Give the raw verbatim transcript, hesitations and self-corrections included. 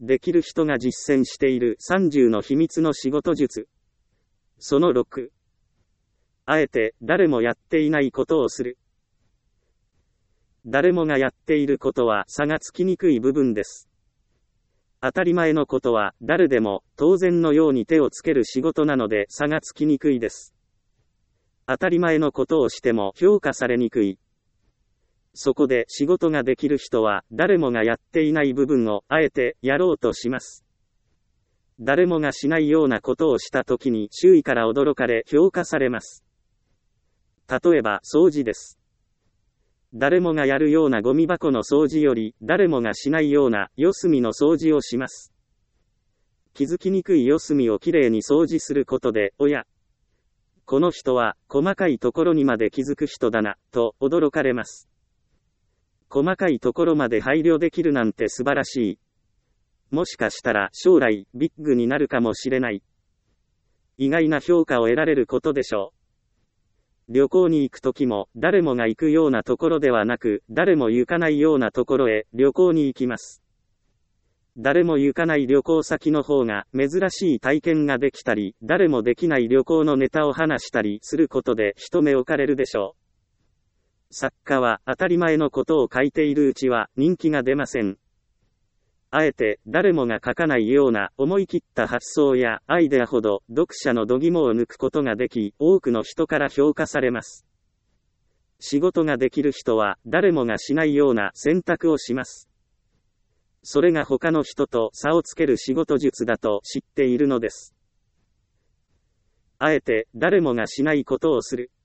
できる人が実践しているさんじゅうの秘密の仕事術。そのろく。あえて誰もやっていないことをする。誰もがやっていることは差がつきにくい部分です。当たり前のことは誰でも当然のように手をつける仕事なので差がつきにくいです。当たり前のことをしても評価されにくい。そこで仕事ができる人は誰もがやっていない部分をあえてやろうとします。誰もがしないようなことをしたときに周囲から驚かれ評価されます。例えば掃除です。誰もがやるようなゴミ箱の掃除より誰もがしないような四隅の掃除をします。気づきにくい四隅をきれいに掃除することで、おや、この人は細かいところにまで気づく人だな、と驚かれます。細かいところまで配慮できるなんて素晴らしい。もしかしたら将来ビッグになるかもしれない。意外な評価を得られることでしょう。旅行に行くときも誰もが行くようなところではなく、誰も行かないようなところへ旅行に行きます。誰も行かない旅行先の方が珍しい体験ができたり、誰もできない旅行のネタを話したりすることで一目置かれるでしょう。作家は当たり前のことを書いているうちは人気が出ません。あえて誰もが書かないような思い切った発想やアイデアほど読者の度肝を抜くことができ、多くの人から評価されます。仕事ができる人は誰もがしないような選択をします。それが他の人と差をつける仕事術だと知っているのです。あえて誰もがしないことをする。